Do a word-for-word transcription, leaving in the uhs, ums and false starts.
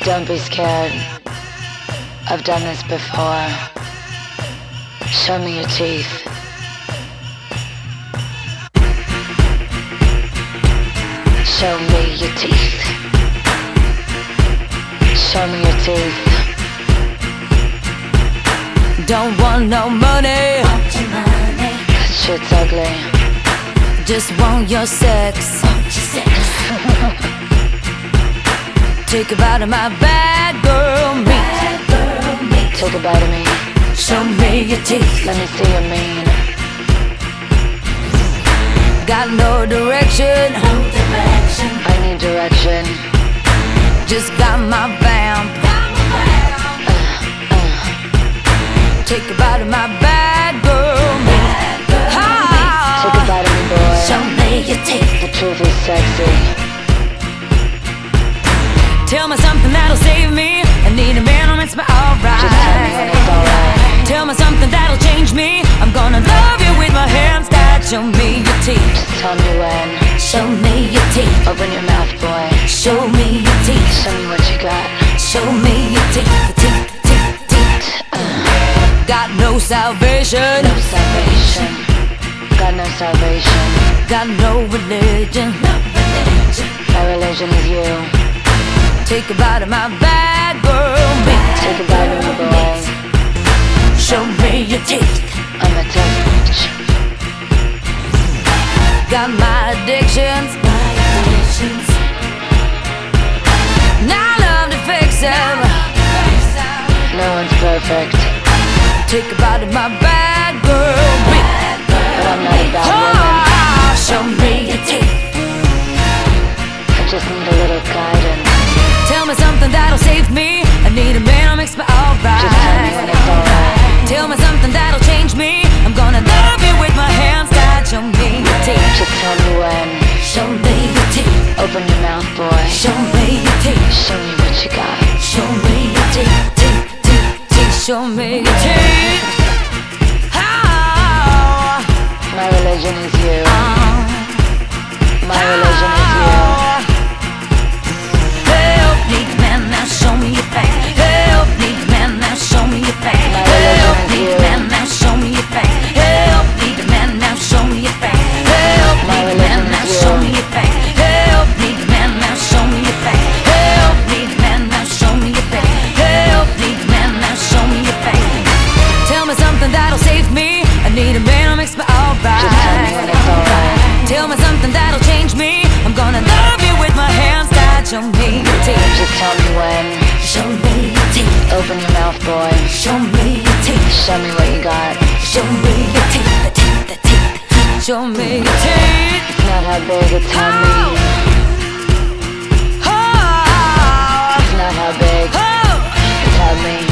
Don't be scared. I've done this before. Show me your teeth. Show me your teeth. Show me your teeth. Don't want no money. Want your money. That shit's ugly. Just want your sex. Want your sex. Take a bite of my bad girl meat. Bad girl meat. Take a bite of me. Show me your teeth. Let me see your mean. Got no direction. No direction. I need direction. Just got my vamp. Uh, uh. Take a bite of my bad girl meat. Bad girl meat. Take a bite of me, boy. Show me your teeth. The truth is sexy. Tell me something that'll save me. I need a man who makes me alright. Just tell me when it's alright. Tell me something that'll change me. I'm gonna love you with my hands tied. Show me your teeth. Just tell me when. Show me your teeth. Open your mouth, boy. Show me your teeth. Show me what you got. Show me your teeth. The teeth, teeth, teeth. Uh. Got no salvation. No salvation. Got no salvation. Got no religion. No religion. My religion is you. Take a bite of my bad girl meat. Take a bite of me, boy. Show me your teeth. I'm a tough bitch. Got my addictions. My addictions. Now I love to fix them. No one's perfect. Take a bite of my bad girl meat. But I'm not a bad woman. Oh, show me your teeth. I just need a little guidance. Tell me something that'll save me. I need a man who makes me alright. Just tell me when it's alright. Tell me something that'll change me. I'm gonna love you with my hands tied. Show me your teeth. Just tell me when. Show me your teeth. Open your mouth, boy. Show me your teeth. Show me what you got. Show me your teeth. Teeth, teeth, teeth. Show me your teeth. Oh, My religion is you. oh, My religion is you. help me, man, now show me your face. Help me, man, now show me your face. My Help religion is me, you. man, now show me your face. Help me, man, now show me your face. Help My me, man, religion now is show you. me your face. Help me, man, now show me your face. Help me, man, now show me your face. Help me, man, now show me your face. Tell me something that'll save me. I need a man who makes me alright. Just tell me when it's alright. Tell me something that'll change me. I'm gonna love you with my hands tied. Show me your teeth. Just tell me when. Show me your teeth. Open your mouth, boy. Show me your teeth. Show me what you got. Show me your teeth. The teeth, the teeth. Show me your teeth. It's not how big, it's how mean. Oh, It's not how big, oh, it's how mean.